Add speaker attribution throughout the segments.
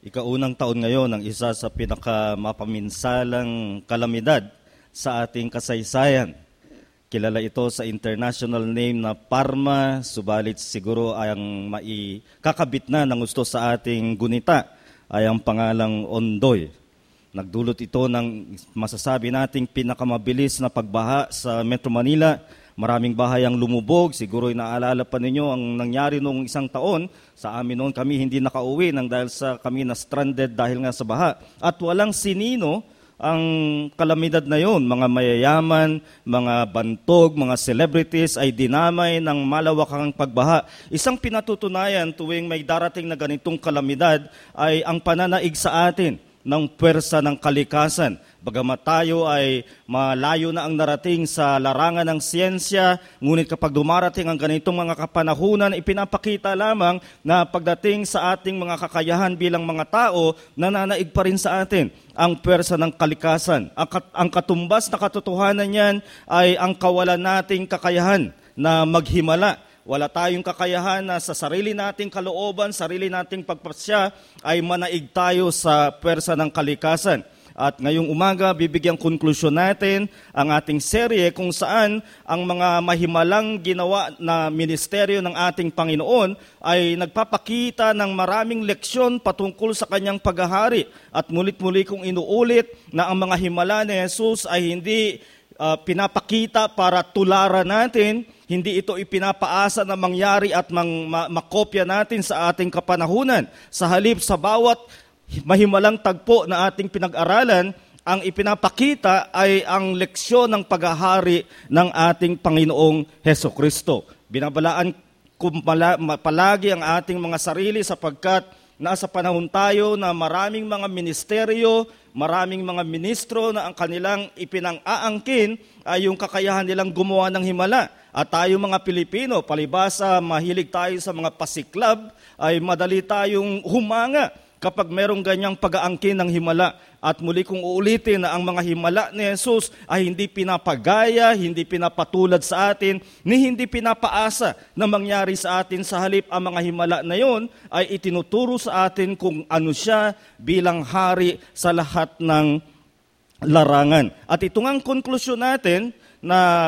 Speaker 1: Ikaunang taon ngayon ng isa sa pinakamapaminsalang kalamidad sa ating kasaysayan. Kilala ito sa international name na Parma, subalit siguro ang kakabit na ng gusto sa ating gunita ay ang pangalang Ondoy. Nagdulot ito ng masasabi nating pinakamabilis na pagbaha sa Metro Manila. Maraming bahay ang lumubog. Siguro inaalala pa ninyo ang nangyari noong isang taon. Sa amin noon kami hindi nakauwi dahil sa kami na stranded dahil nga sa baha. At walang sinino ang kalamidad na yon. Mga mayayaman, mga bantog, mga celebrities ay dinamay ng malawakang pagbaha. Isang pinatutunayan tuwing may darating na ganitong kalamidad ay ang pananaig sa atin ng pwersa ng kalikasan. Bagamat tayo ay malayo na ang narating sa larangan ng siyensya, ngunit kapag dumarating ang ganitong mga kapanahunan, ipinapakita lamang na pagdating sa ating mga kakayahan bilang mga tao, nananaig pa rin sa atin ang pwersa ng kalikasan. Ang katumbas na katotohanan niyan ay ang kawalan nating kakayahan na maghimala. Wala tayong kakayahan na sa sarili nating kalooban, sarili nating pagpasya ay manaig tayo sa pwersa ng kalikasan. At ngayong umaga, bibigyang konklusyon natin ang ating serye kung saan ang mga mahimalang ginawa na ministeryo ng ating Panginoon ay nagpapakita ng maraming leksyon patungkol sa kanyang paghahari. At mulit-muli kong inuulit na ang mga himala ni Jesus ay hindi pinapakita para tularan natin, hindi ito ipinapaasa na mangyari at makopya natin sa ating kapanahunan. Sa halip sa bawat mahimalang tagpo na ating pinag-aralan, ang ipinapakita ay ang leksyon ng paghahari ng ating Panginoong Hesukristo. Binabalaan ko palagi ang ating mga sarili sapagkat nasa panahon tayo na maraming mga ministeryo, maraming mga ministro na ang kanilang ipinang-aangkin ay yung kakayahan nilang gumawa ng himala. At tayo mga Pilipino, palibasa mahilig tayo sa mga pasiklab, ay madali tayong humanga kapag merong ganyang pag-aangkin ng himala. At muli kong uulitin na ang mga himala ni Jesus ay hindi pinapagaya, hindi pinapatulad sa atin, ni hindi pinapaasa na mangyari sa atin. Sa halip, ang mga himala na yon ay itinuturo sa atin kung ano siya bilang hari sa lahat ng larangan. At ito nga ang konklusyon natin na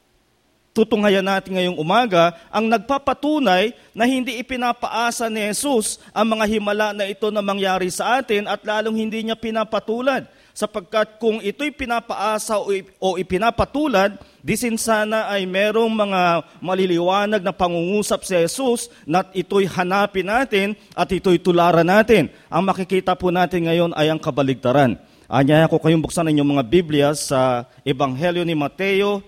Speaker 1: tutunghayan natin ngayong umaga, ang nagpapatunay na hindi ipinapaasa ni Jesus ang mga himala na ito na mangyari sa atin at lalong hindi niya pinapatulad. Sapagkat kung ito'y pinapaasa o ipinapatulad, disin sana ay merong mga maliliwanag na pangungusap si Jesus na ito'y hanapin natin at ito'y tularan natin. Ang makikita po natin ngayon ay ang kabaligtaran. Anyaya ko kayong buksan inyong mga Biblia sa Ebanghelyo ni Mateo,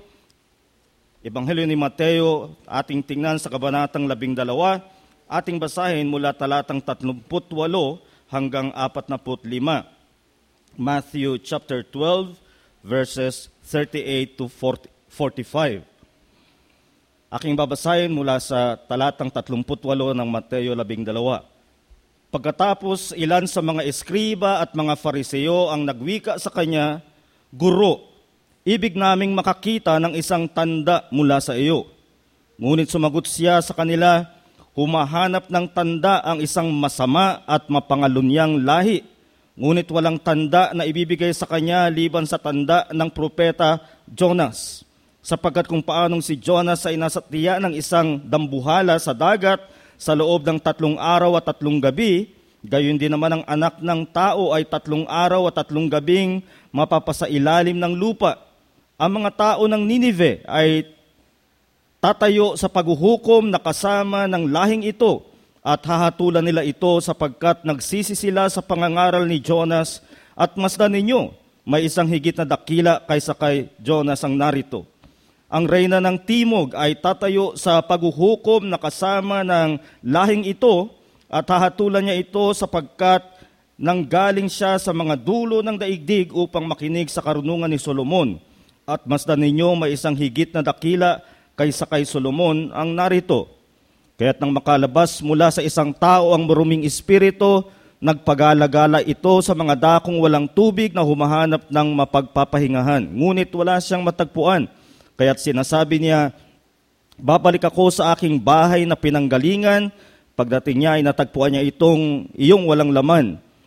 Speaker 1: ating tingnan sa kabanatang 12, ating basahin mula talatang 38 hanggang 45. Matthew chapter 12, verses 38 to 45. Aking babasahin mula sa talatang 38 ng Mateo 12. Pagkatapos ilan sa mga eskriba at mga Fariseo ang nagwika sa kanya, "Guro, ibig naming makakita ng isang tanda mula sa iyo." Ngunit sumagot siya sa kanila, "Humahanap ng tanda ang isang masama at mapangalunyang lahi. Ngunit walang tanda na ibibigay sa kanya liban sa tanda ng propeta Jonas. Sapagkat kung paanong si Jonas ay nasa tiya ng isang dambuhala sa dagat sa loob ng 3 araw at 3 gabi, gayon din naman ang anak ng tao ay 3 araw at 3 gabing mapapasailalim ng lupa. Ang mga tao ng Ninive ay tatayo sa paghuhukom na kasama ng lahing ito at hahatulan nila ito sapagkat nagsisi sila sa pangangaral ni Jonas at masdan ninyo, may isang higit na dakila kaysa kay Jonas ang narito. Ang reyna ng Timog ay tatayo sa paghuhukom na kasama ng lahing ito at hahatulan niya ito sapagkat nanggaling siya sa mga dulo ng daigdig upang makinig sa karunungan ni Solomon. At masdan ninyo may isang higit na dakila kaysa kay Solomon ang narito. Kaya't nang makalabas mula sa isang tao ang maruming espiritu, nagpagala-gala ito sa mga dakong walang tubig na humahanap ng mapagpapahingahan. Ngunit wala siyang matagpuan. Kaya't sinasabi niya, babalik ako sa aking bahay na pinanggalingan. Pagdating niya ay natagpuan niya iyong walang laman.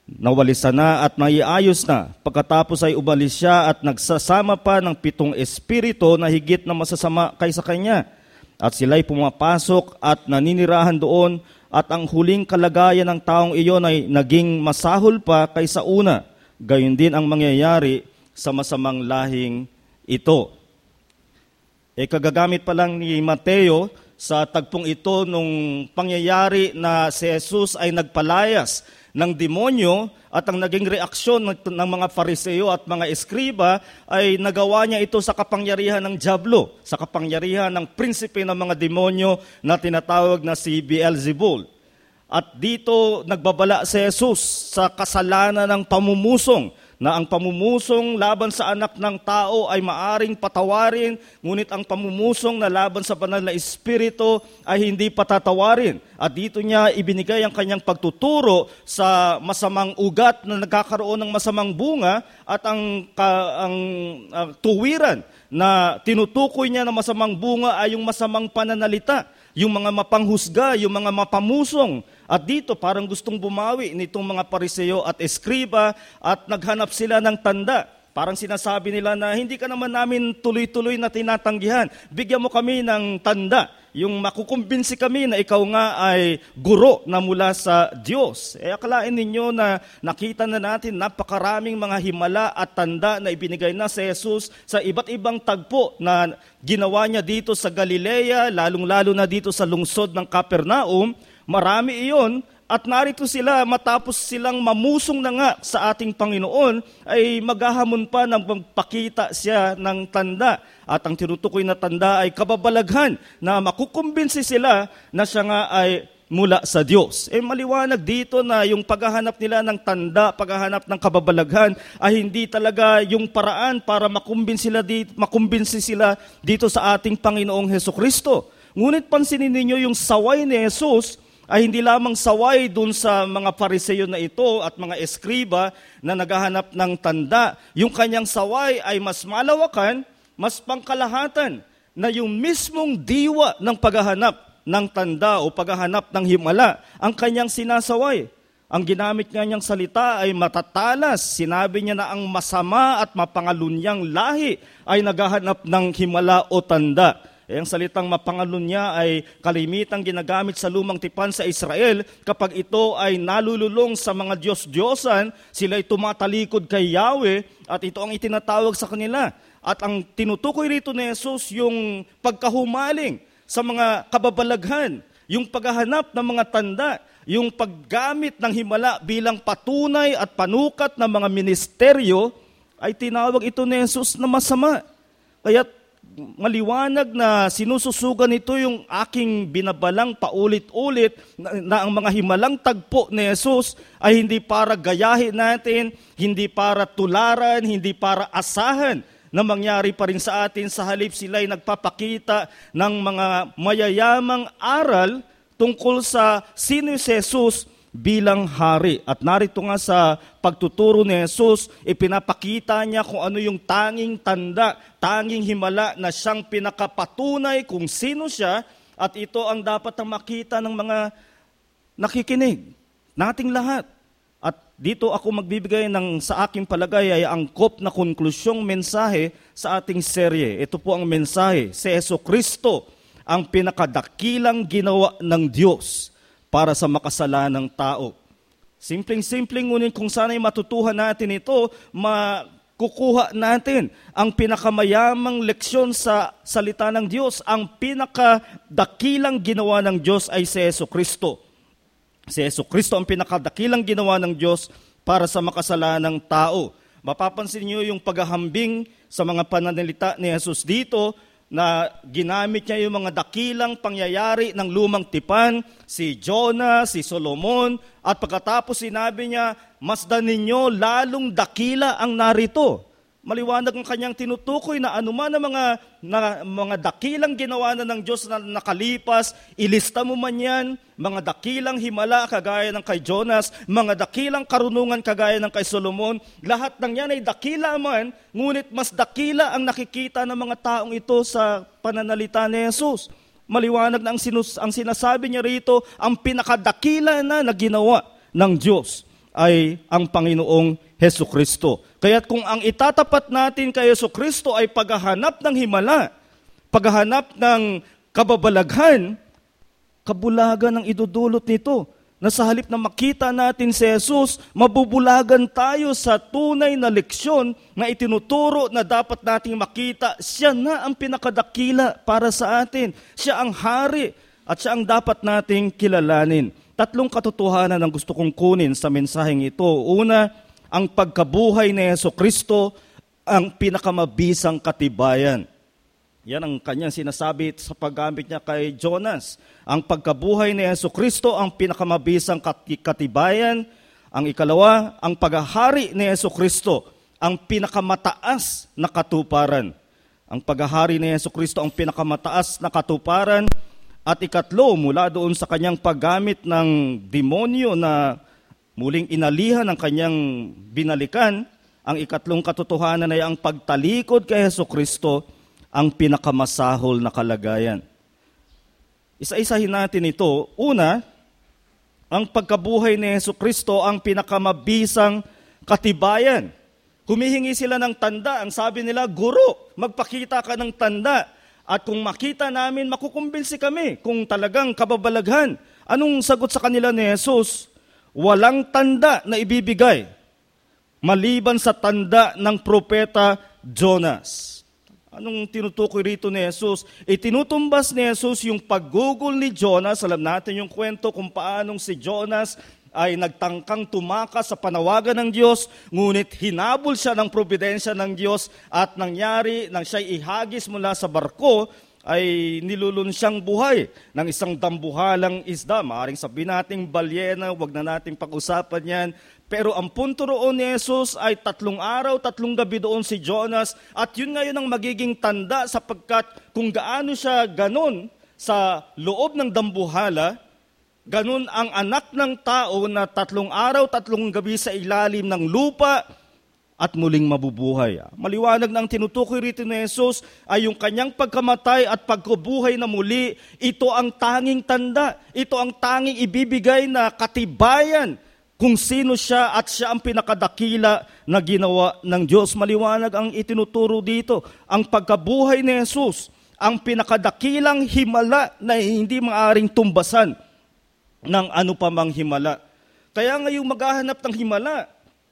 Speaker 1: Nawalisan na at maiayos na. Pagkatapos ay umalis siya at nagsasama pa ng 7 espiritu na higit na masasama kaysa kanya. At sila'y pumapasok at naninirahan doon, at ang huling kalagayan ng taong iyon ay naging masahol pa kaysa una. Gayon din ang mangyayari sa masamang lahing ito. Kagagamit pa lang ni Mateo sa tagpong ito nung pangyayari na si Jesus ay nagpalayas ng demonyo, at ang naging reaksyon ng mga Fariseo at mga eskriba ay nagawa niya ito sa kapangyarihan ng dyablo, sa kapangyarihan ng prinsipe ng mga demonyo na tinatawag na si Beelzebul. At dito nagbabala si Jesus sa kasalanan ng pamumusong, na ang pamumusong laban sa anak ng tao ay maaring patawarin, ngunit ang pamumusong na laban sa banal na espiritu ay hindi patatawarin. At dito niya ibinigay ang kanyang pagtuturo sa masamang ugat na nagkakaroon ng masamang bunga, at ang tuwiran na tinutukoy niya na masamang bunga ay yung masamang pananalita, yung mga mapanghusga, yung mga mapamusong. At dito parang gustong bumawi nitong mga Pariseo at Eskriba, at naghanap sila ng tanda. Parang sinasabi nila na hindi ka naman namin tuloy-tuloy na tinatanggihan. Bigyan mo kami ng tanda, yung makukumbinsi kami na ikaw nga ay guro na mula sa Diyos. Akalain ninyo na nakita na natin napakaraming mga himala at tanda na ibinigay na si Jesus sa iba't ibang tagpo na ginawa niya dito sa Galilea, lalong-lalo na dito sa lungsod ng Capernaum. Marami iyon, at narito sila matapos silang mamusong na nga sa ating Panginoon, ay maghahamon pa ng magpakita siya ng tanda. At ang tinutukoy na tanda ay kababalaghan na makukumbinsi sila na siya nga ay mula sa Diyos. Maliwanag dito na yung paghahanap nila ng tanda, paghahanap ng kababalaghan ay hindi talaga yung paraan para makumbinsi sila dito sa ating Panginoong Hesukristo. Ngunit pansinin ninyo yung saway ni Jesus ay hindi lamang saway dun sa mga Pariseo na ito at mga eskriba na naghahanap ng tanda. Yung kanyang saway ay mas malawakan, mas pangkalahatan, na yung mismong diwa ng paghahanap ng tanda o paghahanap ng himala ang kanyang sinasaway. Ang ginamit nga niyang salita ay matatalas. Sinabi niya na ang masama at mapangalunyang lahi ay naghahanap ng himala o tanda. Ang salitang mapangalunya ay kalimitang ginagamit sa lumang tipan sa Israel kapag ito ay nalululong sa mga Diyos-Diyosan, sila ay tumatalikod kay Yahweh, at ito ang itinatawag sa kanila. At ang tinutukoy rito ni Jesus yung pagkahumaling sa mga kababalaghan, yung paghahanap ng mga tanda, yung paggamit ng himala bilang patunay at panukat ng mga ministeryo, ay tinawag ito ni Jesus na masama. Kaya maliwanag na sinususugan nito yung aking binabalang paulit-ulit na ang mga himalang tagpo ni Jesus ay hindi para gayahin natin, hindi para tularan, hindi para asahan na mangyari pa rin sa atin. Sa halip sila ay nagpapakita ng mga mayayamang aral tungkol sa sino si Jesus bilang hari. At narito nga sa pagtuturo ni Jesus, ipinapakita niya kung ano yung tanging tanda, tanging himala na siyang pinakapatunay kung sino siya, at ito ang dapat na makita ng mga nakikinig, nating lahat. At dito ako magbibigay ng sa aking palagay ay angkop na konklusyong mensahe sa ating serye. Ito po ang mensahe: si Jesucristo ang pinakadakilang ginawa ng Diyos para sa makasalanang tao. Simpleng-simpleng, ngunit kung sana'y matutuhan natin ito, makukuha natin ang pinakamayamang leksyon sa salita ng Diyos. Ang pinakadakilang ginawa ng Diyos ay si Jesucristo. Si Jesucristo ang pinakadakilang ginawa ng Diyos para sa makasalanang tao. Mapapansin niyo yung paghahambing sa mga pananalita ni Jesus dito, na ginamit niya yung mga dakilang pangyayari ng lumang tipan, si Jonah, si Solomon, at pagkatapos sinabi niya, masdan ninyo lalong dakila ang narito. Maliwanag ang kanyang tinutukoy na anuman ang mga dakilang ginawa na ng Diyos na nakalipas, ilista mo man yan, mga dakilang himala kagaya ng kay Jonas, mga dakilang karunungan kagaya ng kay Solomon, lahat ng yan ay dakila man, ngunit mas dakila ang nakikita ng mga taong ito sa pananalita ni Jesus. Maliwanag na ang sinasabi niya rito, ang pinakadakila na ginawa ng Diyos ay ang Panginoong Hesukristo. Kaya't kung ang itatapat natin kay Hesukristo ay paghahanap ng himala, paghahanap ng kababalaghan, kabulagan ang idudulot nito. Na sa halip na makita natin si Jesus, mabubulagan tayo sa tunay na leksyon na itinuturo na dapat nating makita. Siya na ang pinakadakila para sa atin. Siya ang hari at siya ang dapat nating kilalanin. Tatlong katotohanan ang gusto kong kunin sa mensaheng ito. Una, ang pagkabuhay ni Hesukristo ang pinakamabisang katibayan. Yan ang kanyang sinasabi sa paggamit niya kay Jonas. Ang pagkabuhay ni Hesukristo ang pinakamabisang katibayan. Ang ikalawa, ang paghahari ni Hesukristo ang pinakamataas na katuparan. Ang paghahari ni Hesukristo ang pinakamataas na katuparan. At ikatlo, mula doon sa kanyang paggamit ng demonyo na muling inalihan ng kanyang binalikan, ang ikatlong katotohanan ay ang pagtalikod kay Hesukristo ang pinakamasahol na kalagayan. Isa-isahin natin ito. Una, ang pagkabuhay ni Hesukristo ang pinakamabisang katibayan. Humihingi sila ng tanda. Ang sabi nila, Guro, magpakita ka ng tanda. At kung makita namin, makukumbinsi kami kung talagang kababalaghan. Anong sagot sa kanila ni Jesus? Walang tanda na ibibigay maliban sa tanda ng propeta Jonas. Anong tinutukoy rito ni Jesus? Itinutumbas ni Jesus yung paggugol ni Jonas. Alam natin yung kwento kung paanong si Jonas ay nagtangkang tumakas sa panawagan ng Diyos, ngunit hinabol siya ng probidensya ng Diyos at nangyari nang siya'y ihagis mula sa barko, ay nilulun siyang buhay ng isang dambuhalang isda. Maaring sabihin nating balyena, wag na nating pag-usapan yan. Pero ang punto roon ni Jesus ay 3 araw, 3 gabi doon si Jonas. At yun ngayon ang magiging tanda sapagkat kung gaano siya ganon sa loob ng dambuhala, ganon ang anak ng tao na 3 araw, 3 gabi sa ilalim ng lupa, at muling mabubuhay. Maliwanag na ang tinutukoy rito ni Jesus ay yung kanyang pagkamatay at pagkubuhay na muli. Ito ang tanging tanda. Ito ang tanging ibibigay na katibayan kung sino siya at siya ang pinakadakila na ginawa ng Diyos. Maliwanag ang itinuturo dito. Ang pagkabuhay ni Jesus, ang pinakadakilang himala na hindi maaaring tumbasan ng ano pa mang himala. Kaya ngayong maghahanap ng himala,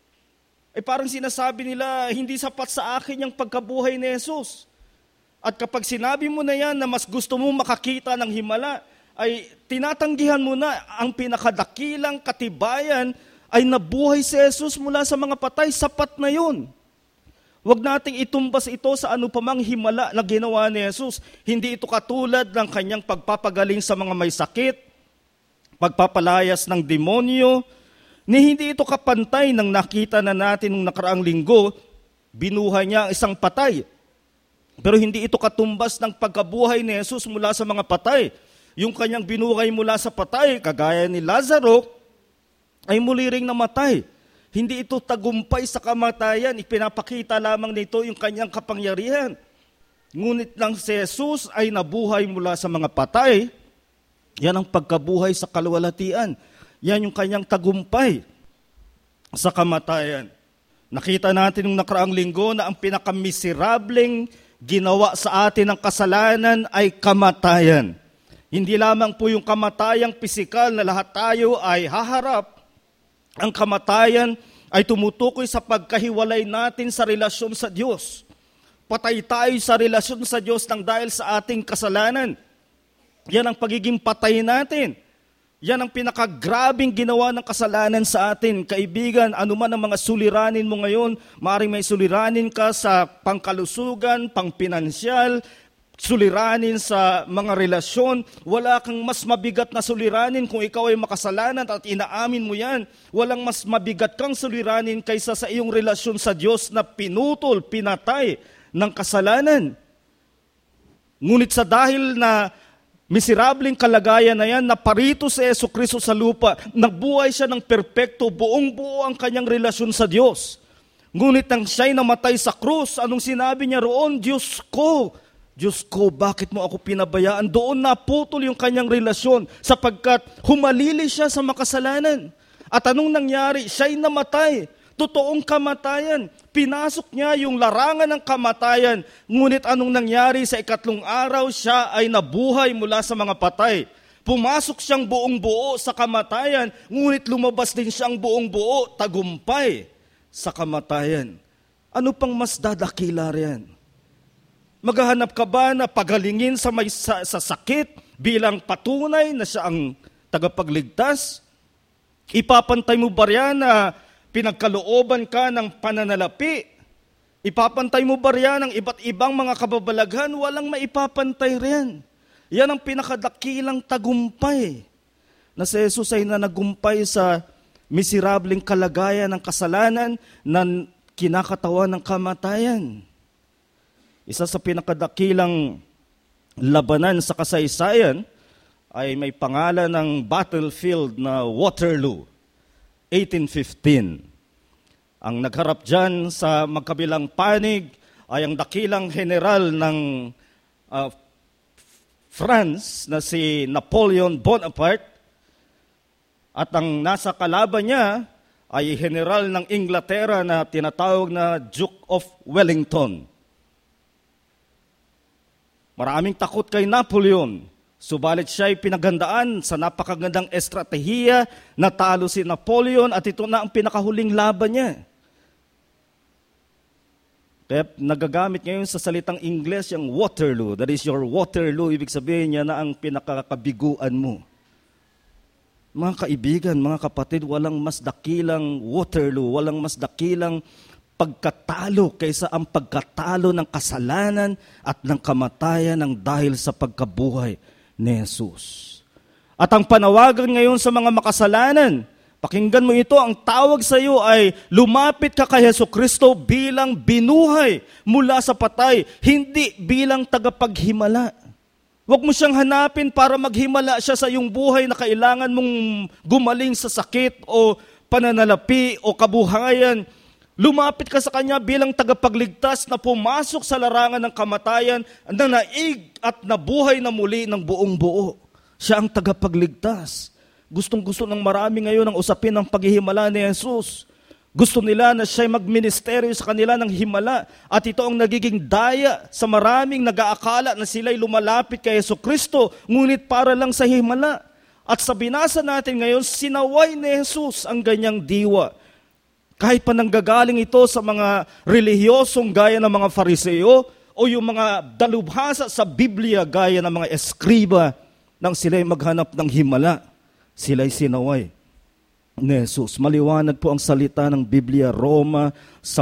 Speaker 1: parang sinasabi nila, hindi sapat sa akin yung pagkabuhay ni Jesus. At kapag sinabi mo na yan na mas gusto mo makakita ng himala, ay tinatanggihan mo na ang pinakadakilang katibayan ay nabuhay si Jesus mula sa mga patay. Sapat na yun. Huwag nating itumbas ito sa ano pa mang himala na ginawa ni Jesus. Hindi ito katulad ng kanyang pagpapagaling sa mga may sakit, pagpapalayas ng demonyo, ni hindi ito kapantay ng nakita na natin nung nakaraang linggo, binuhay niya ang isang patay. Pero hindi ito katumbas ng pagkabuhay ni Jesus mula sa mga patay. Yung kanyang binuhay mula sa patay, kagaya ni Lazaro, ay muli ring namatay. Hindi ito tagumpay sa kamatayan, ipinapakita lamang nito yung kanyang kapangyarihan. Ngunit lang si Jesus ay nabuhay mula sa mga patay, yan ang pagkabuhay sa kaluwalhatian. Yan yung kanyang tagumpay sa kamatayan. Nakita natin nung nakaraang linggo na ang pinakamiserableng ginawa sa atin ng kasalanan ay kamatayan. Hindi lamang po yung kamatayang pisikal na lahat tayo ay haharap. Ang kamatayan ay tumutukoy sa pagkahiwalay natin sa relasyon sa Diyos. Patay tayo sa relasyon sa Diyos nang dahil sa ating kasalanan. Yan ang pagiging patay natin. Yan ang pinakagrabing ginawa ng kasalanan sa atin. Kaibigan, anuman ang mga suliranin mo ngayon, maaaring may suliranin ka sa pangkalusugan, pangpinansyal, suliranin sa mga relasyon. Wala kang mas mabigat na suliranin kung ikaw ay makasalanan at inaamin mo yan. Walang mas mabigat kang suliranin kaysa sa iyong relasyon sa Diyos na pinutol, pinatay ng kasalanan. Ngunit sa dahil na miserableng kalagayan na yan, naparito si Jesucristo sa lupa, nagbuhay siya ng perpekto, buong-buo ang kanyang relasyon sa Diyos. Ngunit nang siya'y namatay sa krus, anong sinabi niya roon? Diyos ko, bakit mo ako pinabayaan? Doon naputol yung kanyang relasyon sapagkat humalili siya sa makasalanan. At anong nangyari? Siya'y namatay. Totoong kamatayan. Pinasok niya yung larangan ng kamatayan. Ngunit anong nangyari? Sa ikatlong araw, siya ay nabuhay mula sa mga patay. Pumasok siyang buong buo sa kamatayan, ngunit lumabas din siyang buong buo, tagumpay sa kamatayan. Ano pang mas dadakila riyan? Maghahanap ka ba na pagalingin sa sakit bilang patunay na siya ang tagapagligtas? Ipapantay mo ba riyan na pinagkalooban ka ng pananalapi? Ipapantay mo ba riyan ng iba't ibang mga kababalaghan? Walang maipapantay riyan. Yan ang pinakadakilang tagumpay na si Jesus ay nanagumpay sa miserableng kalagayan ng kasalanan na kinakatawan ng kamatayan. Isa sa pinakadakilang labanan sa kasaysayan ay may pangalan ng battlefield na Waterloo, 1815. Ang nagharap dyan sa magkabilang panig ay ang dakilang general ng France na si Napoleon Bonaparte, at ang nasa kalaban niya ay general ng Inglaterra na tinatawag na Duke of Wellington. Maraming takot kay Napoleon, subalit siya ay pinaghandaan sa napakagandang estratehiya na talo si Napoleon, at ito na ang pinakahuling laban niya. Kaya nagagamit ngayon sa salitang Ingles yung Waterloo. That is your Waterloo. Ibig sabihin niya na ang pinakakabiguan mo. Mga kaibigan, mga kapatid, walang mas dakilang Waterloo, walang mas dakilang pagkatalo kaysa ang pagkatalo ng kasalanan at ng kamatayan ng dahil sa pagkabuhay ni Jesus. At ang panawagan ngayon sa mga makasalanan, pakinggan mo ito, ang tawag sa iyo ay lumapit ka kay Jesucristo bilang binuhay mula sa patay, hindi bilang tagapaghimala. Huwag mo siyang hanapin para maghimala siya sa iyong buhay na kailangan mong gumaling sa sakit o pananalapi o kabuhayan. Lumapit ka sa Kanya bilang tagapagligtas na pumasok sa larangan ng kamatayan, na naig at nabuhay na muli ng buong buo. Siya ang tagapagligtas. Gustong-gusto ng marami ngayon ang usapin ng paghihimala ni Jesus. Gusto nila na siya'y magministeryo sa kanila ng himala, at ito ang nagiging daya sa maraming nag-aakala na sila'y lumalapit kay Jesucristo, ngunit para lang sa himala. At sa binasa natin ngayon, sinaway ni Jesus ang ganyang diwa. Kahit pa nanggagaling ito sa mga relihiyosong gaya ng mga Fariseo o yung mga dalubhasa sa Biblia gaya ng mga eskriba, nang sila'y maghanap ng himala, sila'y sinaway ni Jesus. Maliwanag po ang salita ng Biblia, Roma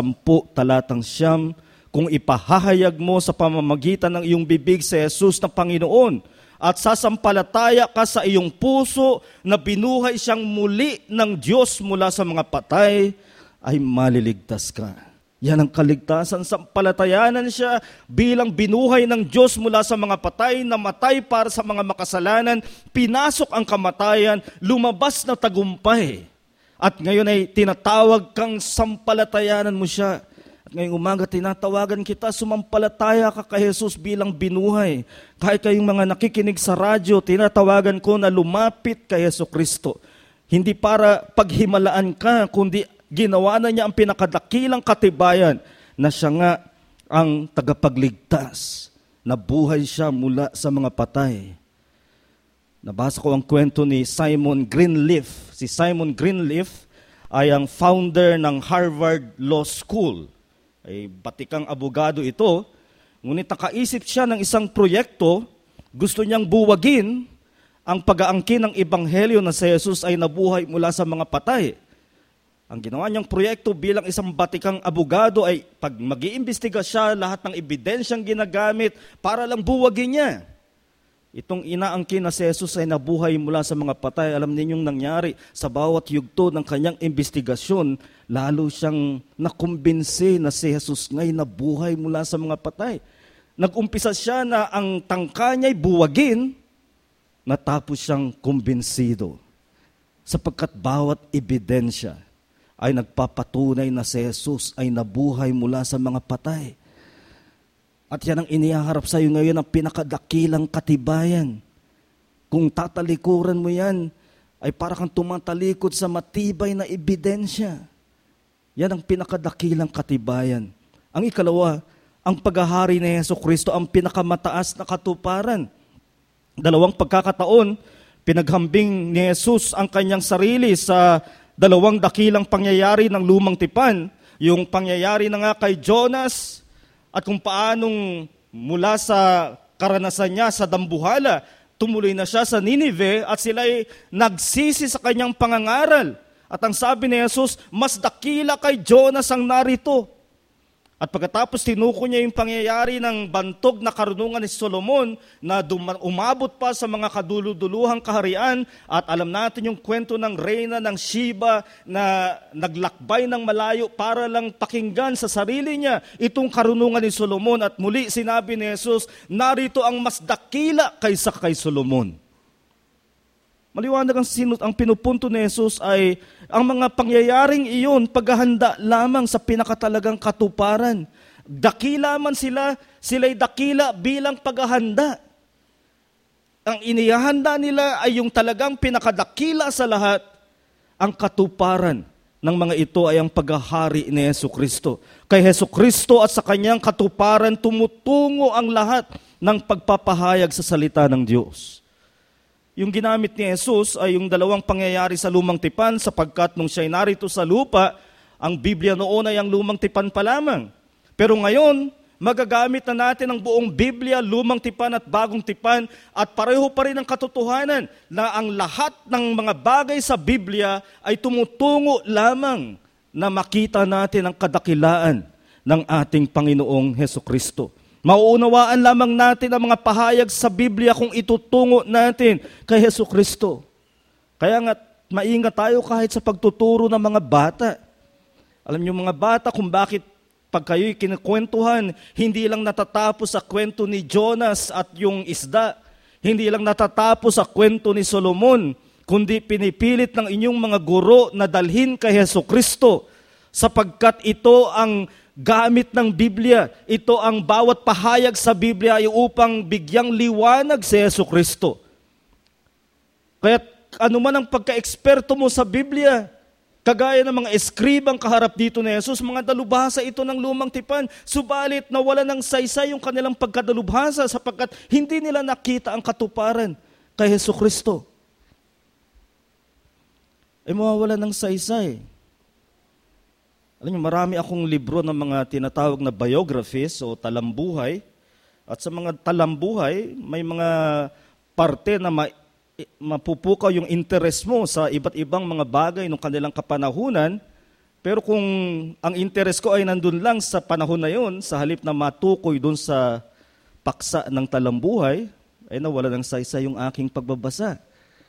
Speaker 1: 10:9. Kung ipahahayag mo sa pamamagitan ng iyong bibig si Jesus na Panginoon at sasampalataya ka sa iyong puso na binuhay siyang muli ng Diyos mula sa mga patay, ay maliligtas ka. Yan ang kaligtasan. Sampalatayanan siya bilang binuhay ng Diyos mula sa mga patay, namatay para sa mga makasalanan, pinasok ang kamatayan, lumabas na tagumpay. At ngayon ay tinatawag kang sampalatayanan mo siya. At ngayong umaga tinatawagan kita, sumampalataya ka kay Jesus bilang binuhay. Kahit kayong mga nakikinig sa radyo, tinatawagan ko na lumapit kay Jesucristo. Hindi para paghimalaan ka, kundi ginawa na niya ang pinakadakilang katibayan na siya nga ang tagapagligtas. Nabuhay siya mula sa mga patay. Nabasa ko ang kwento ni Simon Greenleaf. Si Simon Greenleaf ay ang founder ng Harvard Law School. Ay batikang abogado ito. Ngunit nakaisip siya ng isang proyekto. Gusto niyang buwagin ang pag-aangkin ng ebanghelyo na si Jesus ay nabuhay mula sa mga patay. Ang ginawa niyang proyekto bilang isang batikang abogado ay pag mag-iimbestiga siya, lahat ng ebidensyang ginagamit para lang buwagin niya. Itong inaangkin na si Jesus ay nabuhay mula sa mga patay. Alam ninyong nangyari sa bawat yugto ng kanyang investigasyon, lalo siyang nakumbinsi na si Jesus nga'y nabuhay mula sa mga patay. Nag-umpisa siya na ang tangka niya'y buwagin, natapos siyang kumbinsido. Sapagkat bawat ebidensya ay nagpapatunay na si Jesus ay nabuhay mula sa mga patay. At yan ang inihaharap sa iyo ngayon, ang pinakadakilang katibayan. Kung tatalikuran mo yan, ay para kang tumatalikod sa matibay na ebidensya. Yan ang pinakadakilang katibayan. Ang ikalawa, ang paghahari ni Jesucristo ang pinakamataas na katuparan. Dalawang pagkakataon, pinaghambing ni Jesus ang kanyang sarili sa dalawang dakilang pangyayari ng lumang tipan. Yung pangyayari na nga kay Jonas at kung paanong mula sa karanasan niya sa dambuhala, tumuloy na siya sa Ninive at sila'y nagsisi sa kanyang pangangaral. At ang sabi ni Jesus, mas dakila kay Jonas ang narito. At pagkatapos tinuko niya yung pangyayari ng bantog na karunungan ni Solomon na umabot pa sa mga kaduluduluhang kaharian at alam natin yung kwento ng reyna ng Sheba na naglakbay ng malayo para lang pakinggan sa sarili niya itong karunungan ni Solomon at muli sinabi ni Jesus, narito ang mas dakila kaysa kay Solomon. Maliwanag ang pinupunto ni Jesus ay ang mga pangyayaring iyon paghahanda lamang sa pinakatalagang katuparan. Dakila man sila'y dakila bilang paghahanda. Ang inihahanda nila ay yung talagang pinakadakila sa lahat, ang katuparan ng mga ito ay ang paghahari ni Jesucristo. Kay Jesucristo at sa kanyang katuparan tumutungo ang lahat ng pagpapahayag sa salita ng Diyos. Yung ginamit ni Jesus ay yung dalawang pangyayari sa lumang tipan sapagkat nung siya'y narito sa lupa, ang Biblia noon ay ang lumang tipan pa lamang. Pero ngayon, magagamit na natin ang buong Biblia, lumang tipan at bagong tipan at pareho pa rin ang katotohanan na ang lahat ng mga bagay sa Biblia ay tumutungo lamang na makita natin ang kadakilaan ng ating Panginoong Hesukristo. Mauunawaan lamang natin ang mga pahayag sa Biblia kung itutungo natin kay Jesucristo. Kaya nga, maingat tayo kahit sa pagtuturo ng mga bata. Alam niyo mga bata kung bakit pag kayo'y kinakwentuhan, hindi lang natatapos sa kwento ni Jonas at yung isda. Hindi lang natatapos sa kwento ni Solomon, kundi pinipilit ng inyong mga guro na dalhin kay Jesucristo sapagkat ito ang gamit ng Biblia. Ito ang bawat pahayag sa Biblia ay upang bigyang liwanag si Jesucristo. Kaya anuman ang pagka-eksperto mo sa Biblia, kagaya ng mga eskribang kaharap dito ni Jesus, mga dalubhasa ito ng lumang tipan, subalit nawala ng saysay yung kanilang pagkadalubhasa sapagkat hindi nila nakita ang katuparan kay Jesucristo. Ay mawawala ng saysay. Alam niyo, marami akong libro ng mga tinatawag na biographies o talambuhay. At sa mga talambuhay, may mga parte na mapupukaw yung interest mo sa iba't ibang mga bagay ng kanilang kapanahunan. Pero kung ang interest ko ay nandun lang sa panahon na yun, sa halip na matukoy dun sa paksa ng talambuhay, ay nawala ng saysay yung aking pagbabasa.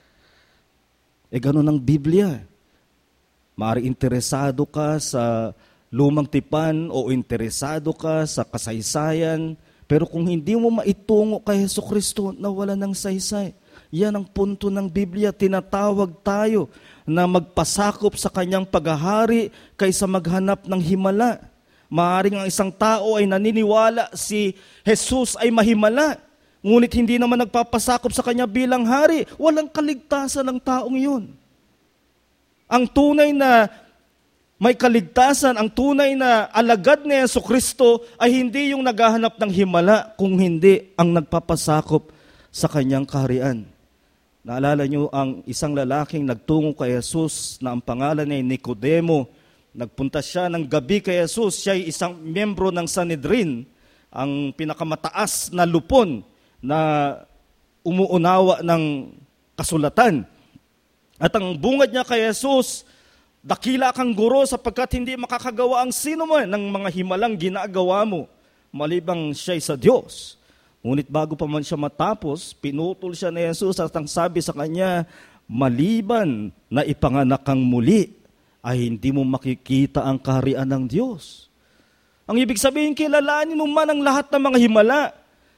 Speaker 1: Ganun ang Biblia. Maaari interesado ka sa lumang tipan o interesado ka sa kasaysayan, pero kung hindi mo maitungo kay Jesucristo, nawala ng saysay. Yan ang punto ng Biblia. Tinatawag tayo na magpasakop sa kanyang paghahari kaysa maghanap ng himala. Maaaring ang isang tao ay naniniwala si Jesus ay mahimala, ngunit hindi naman nagpapasakop sa kanya bilang hari. Walang kaligtasan ng taong yun. Ang tunay na may kaligtasan, ang tunay na alagad ni Jesucristo ay hindi yung naghahanap ng himala, kung hindi ang nagpapasakop sa kanyang kaharian. Naalala niyo ang isang lalaking nagtungo kay Jesus na ang pangalan ay Nicodemo. Nagpunta siya ng gabi kay Jesus. Siya ay isang miyembro ng Sanhedrin, ang pinakamataas na lupon na umuunawa ng kasulatan. At ang bungad niya kay Jesus, dakila kang guro sapagkat hindi makakagawa ang sino man ng mga himalang ginagawa mo, malibang siya'y sa Diyos. Ngunit bago pa man siya matapos, pinutol siya ni Jesus at ang sabi sa kanya, maliban na ipanganak kang muli, ay hindi mo makikita ang kaharian ng Diyos. Ang ibig sabihin, kilalanin mo man ang lahat ng mga himala.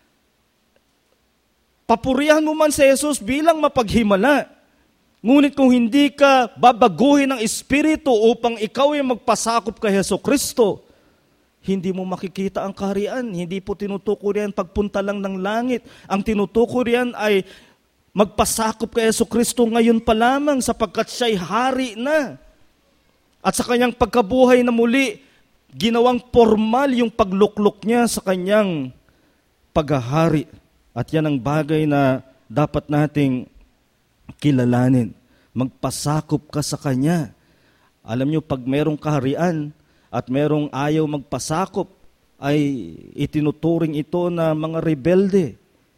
Speaker 1: Papurihan mo man si Jesus bilang mapaghimala. Ngunit kung hindi ka babaguhin ng Espiritu upang ikaw ay magpasakop kay Jesucristo, hindi mo makikita ang kaharian. Hindi po tinutukoy riyan pagpunta lang ng langit. Ang tinutukoy riyan ay Magpasakop kay Jesucristo ngayon pa lamang sapagkat siya'y hari na. At sa kanyang pagkabuhay na muli, ginawang formal yung pagluklok niya sa kanyang paghahari. At yan ang bagay na dapat nating kilalanin. Magpasakop ka sa kanya. Alam niyo, pag merong kaharian at merong ayaw magpasakop, ay itinuturing ito na mga rebelde.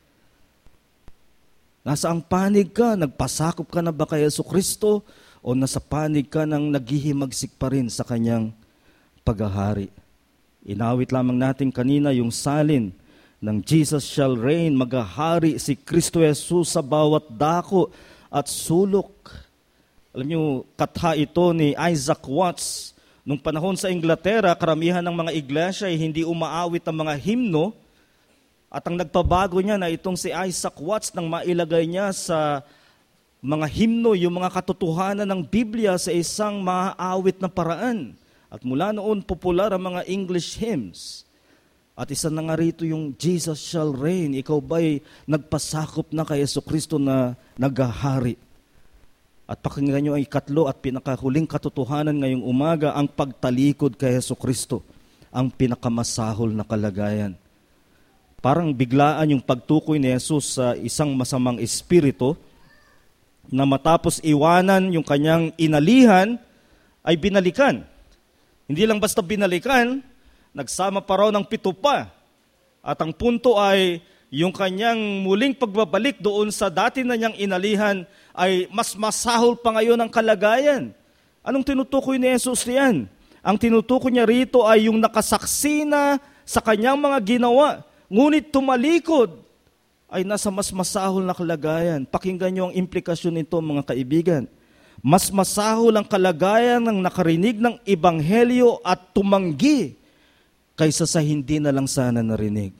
Speaker 1: Nasa ang panig ka, nagpasakop ka na ba kay Jesucristo o nasa panig ka nang naghihimagsik pa rin sa kanyang paghahari? Inawit lamang natin kanina yung salin ng Jesus shall reign, maghahari si Kristo Jesus sa bawat dako at sulok. Alam niyo, katha ito ni Isaac Watts. Nung panahon sa Inglaterra, karamihan ng mga iglesia ay hindi umaawit ang mga himno. At ang nagpabago niya na itong si Isaac Watts nang mailagay niya sa mga himno, yung mga katotohanan ng Biblia sa isang maaawit na paraan. At mula noon, popular ang mga English hymns. At isa na nga rito yung Jesus shall reign. Ikaw ba'y nagpasakop na kay Jesucristo na naghahari? At pakinggan nyo ang ikatlo at pinakahuling katotohanan ngayong umaga, ang pagtalikod kay Jesucristo, ang pinakamasahol na kalagayan. Parang biglaan yung pagtukoy ni Jesus sa isang masamang espiritu na matapos iwanan yung kanyang inalihan, ay binalikan. Hindi lang basta binalikan, nagsama pa raw ng 7 pa. At ang punto ay yung kanyang muling pagbabalik doon sa dati na niyang inalihan ay mas masahol pa ngayon ang kalagayan. Anong tinutukoy ni Jesus riyan? Ang tinutukoy niya rito ay yung nakasaksi na sa kanyang mga ginawa, ngunit tumalikod ay nasa mas masahol na kalagayan. Pakinggan niyo ang implikasyon nito, mga kaibigan. Mas masahol ang kalagayan ng nakarinig ng ebanghelyo at tumanggi kaysa sa hindi na lang sana narinig.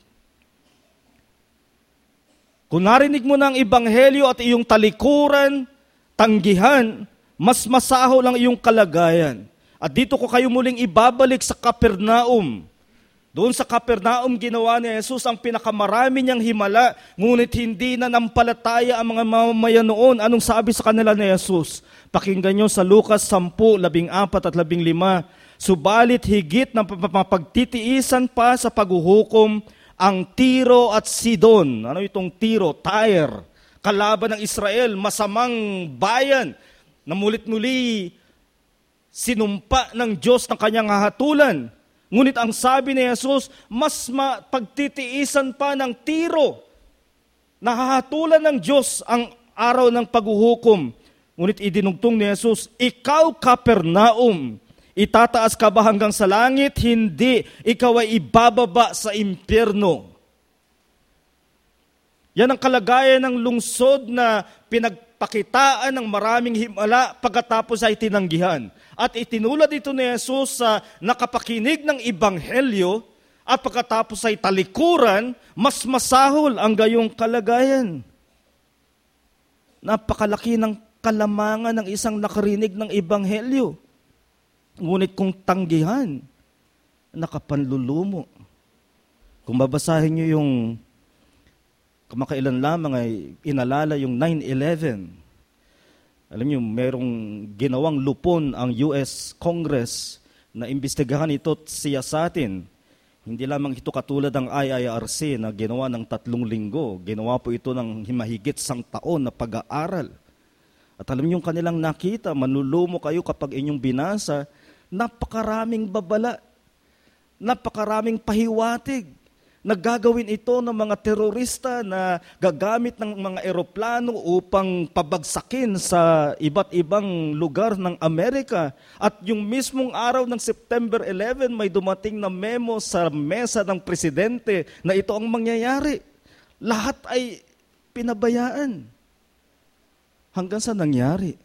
Speaker 1: Kung narinig mo ng ebanghelyo at iyong talikuran, tanggihan, mas masahol ang iyong kalagayan. At dito ko kayo muling ibabalik sa Capernaum. Doon sa Capernaum, ginawa ni Jesus ang pinakamarami niyang himala, ngunit hindi na nampalataya ang mga mamamayan noon. Anong sabi sa kanila ni Jesus? Pakinggan niyo sa Lucas 10:14 at 15. Subalit higit na mapagtitiisan pa sa paghuhukom ang Tiro at Sidon. Ano itong Tiro? Tyre. Kalaban ng Israel, masamang bayan, na mulit-muli sinumpa ng Diyos ng kanyang hahatulan. Ngunit ang sabi ni Jesus, mas pagtitiisan pa ng Tiro. Nahahatulan ng Diyos ang araw ng paghuhukom. Ngunit idinugtong ni Jesus, ikaw Capernaum, itataas ka ba hanggang sa langit? Hindi, ikaw ay ibababa sa impyerno. Yan ang kalagayan ng lungsod na pinagpakitaan ng maraming himala pagkatapos ay tinanggihan. At itinulad ito ni Jesus sa nakapakinig ng ebanghelyo at pagkatapos ay talikuran, mas masahol ang gayong kalagayan. Napakalaki ng kalamangan ng isang nakarinig ng ebanghelyo. Ngunit kung tanggihan, nakapanlulumo. Kung babasahin niyo yung kamakailan lamang ay inalala yung 9/11. Alam niyo, merong ginawang lupon ang US Congress na imbestigahan ito siya sa atin. Hindi lamang ito katulad ng IIRC na ginawa ng 3 linggo. Ginawa po ito ng mahigit 1 taon na pag-aaral. At alam niyo yung kanilang nakita, manlulumo kayo kapag inyong binasa, napakaraming babala, napakaraming pahiwatig. Naggagawin ito ng mga terorista na gagamit ng mga eroplano upang pabagsakin sa iba't ibang lugar ng Amerika. At yung mismong araw ng September 11, may dumating na memo sa mesa ng presidente na ito ang mangyayari. Lahat ay pinabayaan. Hanggang sa nangyari.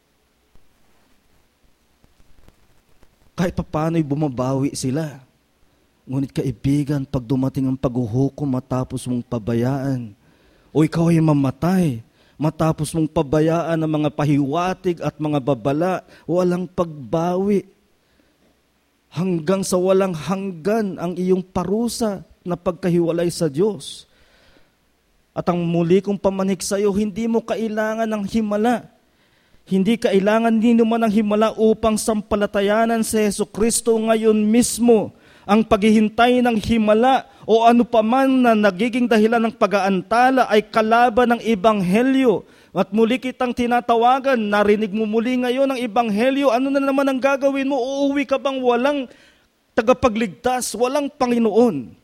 Speaker 1: Kahit paano'y bumabawi sila. Ngunit kaibigan, pag dumating ang paghuhukom matapos mong pabayaan, o ikaw ay mamatay, matapos mong pabayaan ang mga pahiwatig at mga babala, walang pagbawi. Hanggang sa walang hanggan ang iyong parusa na pagkahiwalay sa Diyos. At ang muli kong pamanik sa iyo, hindi mo kailangan ng himala. Hindi kailangan din naman ng himala upang sampalatayanan si Jesucristo ngayon mismo. Ang paghihintay ng himala o ano paman na nagiging dahilan ng pag-aantala ay kalaban ng Ebanghelyo. At muli kitang tinatawagan, narinig mo muli ngayon ang Ebanghelyo, ano na naman ang gagawin mo? Uuwi ka bang walang tagapagligtas, walang Panginoon?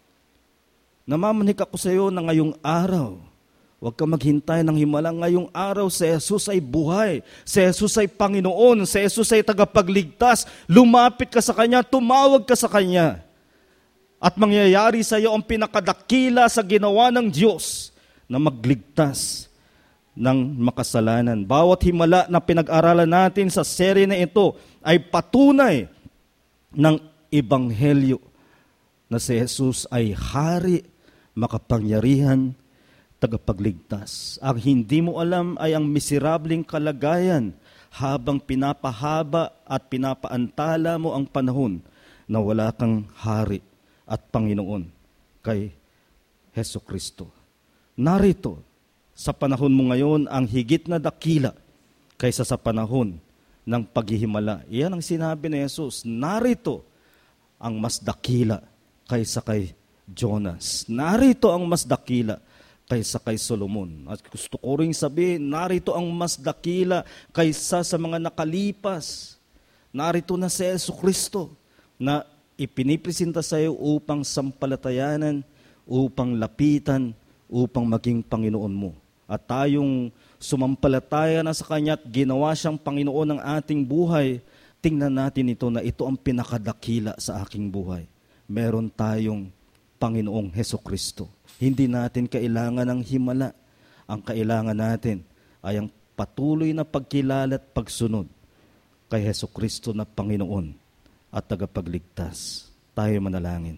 Speaker 1: Namamanik ako sa iyo na ngayong araw, huwag ka maghintay ng himala. Ngayong araw, si Jesus ay buhay. Si Jesus ay Panginoon. Si Jesus ay tagapagligtas. Lumapit ka sa Kanya, tumawag ka sa Kanya. At mangyayari sa iyo ang pinakadakila sa ginawa ng Diyos na magligtas ng makasalanan. Bawat himala na pinag-aralan natin sa serye na ito ay patunay ng Ebanghelyo na si Jesus ay hari, makapangyarihan, tagapagligtas. Ang hindi mo alam ay ang miserableng kalagayan habang pinapahaba at pinapaantala mo ang panahon na wala kang hari at Panginoon kay Jesucristo. Narito, sa panahon mo ngayon, ang higit na dakila kaysa sa panahon ng paghihimala. Iyan ang sinabi ni Jesus. Narito ang mas dakila kaysa kay Jonas. Narito ang mas dakila kaysa kay Solomon. At gusto ko rin sabihin, narito ang mas dakila kaysa sa mga nakalipas. Narito na si Jesucristo na ipinipresenta sa iyo upang sampalatayanan, upang lapitan, upang maging Panginoon mo. At tayong sumampalataya na sa Kanya at ginawa siyang Panginoon ng ating buhay, tingnan natin ito na ito ang pinakadakila sa aking buhay. Meron tayong Panginoong Jesucristo. Hindi natin kailangan ng himala. Ang kailangan natin ay ang patuloy na pagkilala at pagsunod kay Jesucristo na Panginoon at tagapagligtas. Tayo manalangin.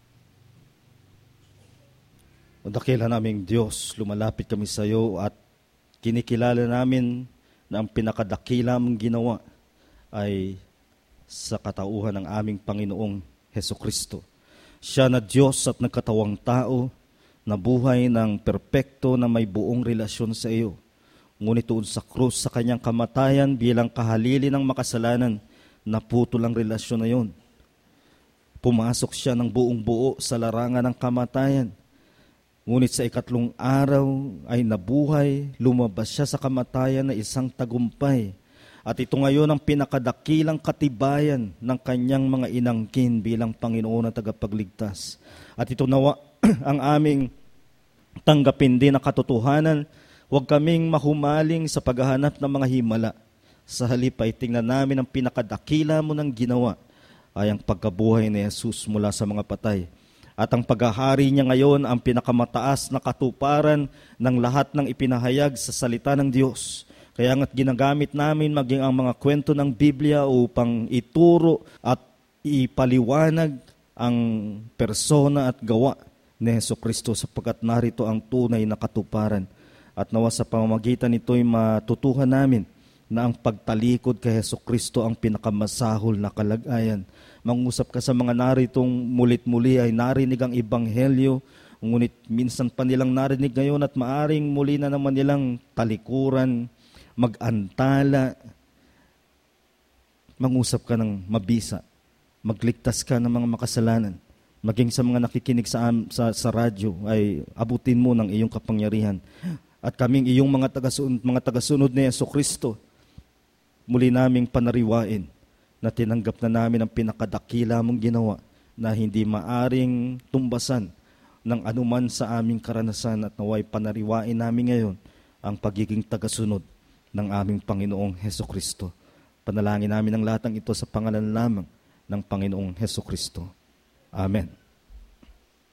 Speaker 1: O dakila naming Diyos, lumalapit kami sa iyo at kinikilala namin na ang pinakadakila mong ginawa ay sa katauhan ng aming Panginoong Jesucristo. Siya na Diyos at nagkatawang tao, na buhay ng perpekto na may buong relasyon sa iyo. Ngunit doon sa krus, sa kanyang kamatayan bilang kahalili ng makasalanan, naputol ang relasyon na yun. Pumasok siya ng buong buo sa larangan ng kamatayan. Ngunit sa ikatlong araw ay nabuhay, lumabas siya sa kamatayan na isang tagumpay. At ito ngayon ang pinakadakilang katibayan ng kanyang mga inangkin bilang Panginoon at tagapagligtas. At ito nawa ang aming tanggapin din na katotohanan. Huwag kaming mahumaling sa paghahanap ng mga himala. Sa halip ay tingnan namin ang pinakadakila mo ng ginawa ay ang pagkabuhay ni Jesus mula sa mga patay. At ang paghahari niya ngayon ang pinakamataas na katuparan ng lahat ng ipinahayag sa salita ng Diyos. Kaya nga't ginagamit namin maging ang mga kwento ng Biblia upang ituro at ipaliwanag ang persona at gawa ni Jesucristo sapagkat narito ang tunay na katuparan. At nawa sa pamamagitan nito'y matutuhan namin na ang pagtalikod kay Jesucristo ang pinakamasahol na kalagayan. Mangusap ka sa mga naritong mulit-muli ay narinig ang Ebanghelyo, ngunit minsan pa nilang narinig ngayon at maaring muli na naman nilang talikuran, mag-antala. Mangusap ka ng mabisa, magligtas ka ng mga makasalanan. Maging sa mga nakikinig sa radyo ay abutin mo ng iyong kapangyarihan. At kaming iyong mga tagasunod ni Jesucristo, muli naming panariwain na tinanggap na namin ang pinakadakila mong ginawa na hindi maaring tumbasan ng anuman sa aming karanasan at naway panariwain namin ngayon ang pagiging tagasunod ng aming Panginoong Jesucristo. Panalangin namin ang lahat ng ito sa pangalan lamang ng Panginoong Jesucristo. Amen.